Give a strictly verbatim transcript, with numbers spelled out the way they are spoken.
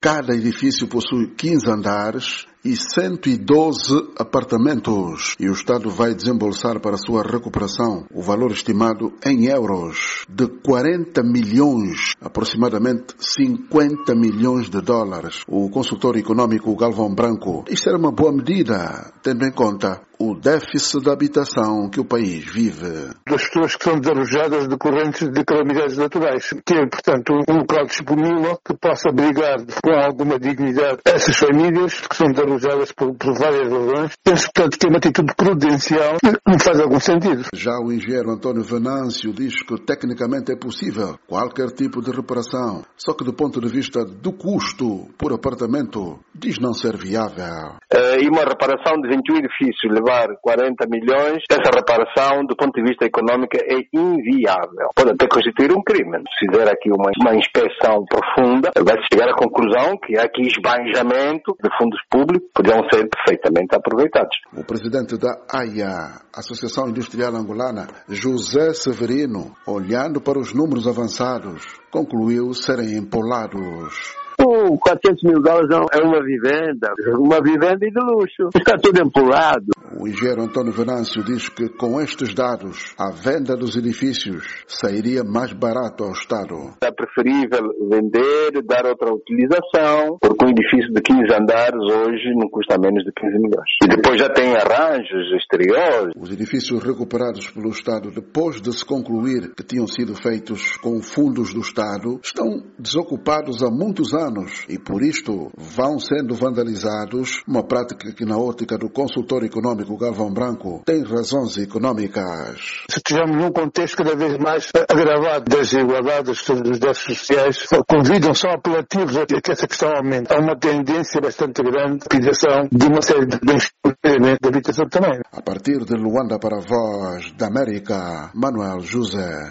Cada edifício possui quinze andares e cento e doze apartamentos, e o Estado vai desembolsar para sua recuperação o valor estimado em euros de quarenta milhões, aproximadamente cinquenta milhões de dólares. O consultor econômico Galvão Branco diz ser uma boa medida, tendo em conta o déficit de habitação que o país vive. Das pessoas que são desalojadas decorrentes de calamidades naturais, que é, portanto, um local disponível que possa abrigar com alguma dignidade essas famílias que são desalojadas por, por várias razões. Penso, portanto, que é uma atitude prudencial que me faz algum sentido. Já o engenheiro António Venâncio diz que tecnicamente é possível qualquer tipo de reparação, só que do ponto de vista do custo por apartamento, diz não ser viável. Uh, e uma reparação de vinte e um edifícios levar quarenta milhões, essa reparação do ponto de vista econômico é inviável. Pode até constituir um crime. Se fizer aqui uma, uma inspeção profunda, vai-se chegar à conclusão que há aqui esbanjamento de fundos públicos que podiam ser perfeitamente aproveitados. O presidente da A I A, Associação Industrial Angolana, José Severino, olhando para os números avançados, concluiu serem empolados. O quatrocentos mil dólares é uma vivenda, uma vivenda de luxo. Está tudo empolado. O engenheiro António Venâncio diz que com estes dados, a venda dos edifícios sairia mais barato ao Estado. É preferível vender, dar outra utilização, porque um edifício de quinze andares hoje não custa menos de quinze milhões. E depois já tem arranjos exteriores. Os edifícios recuperados pelo Estado depois de se concluir que tinham sido feitos com fundos do Estado estão desocupados há muitos anos. E por isto vão sendo vandalizados, uma prática que na ótica do consultor econômico Galvão Branco tem razões econômicas. Se estivermos num contexto cada vez mais agravado das desigualdades dos déficits sociais, convidam só apelativos a que essa questão aumente. Há uma tendência bastante grande de utilização de uma série de bens de habitação também. A partir de Luanda para a Voz da América, Manuel José.